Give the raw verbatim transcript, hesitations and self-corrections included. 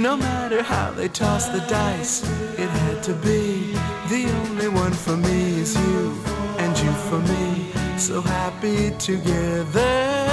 No matter how they toss the dice, it had to be. The only one for me is you, and you for me. So happy together.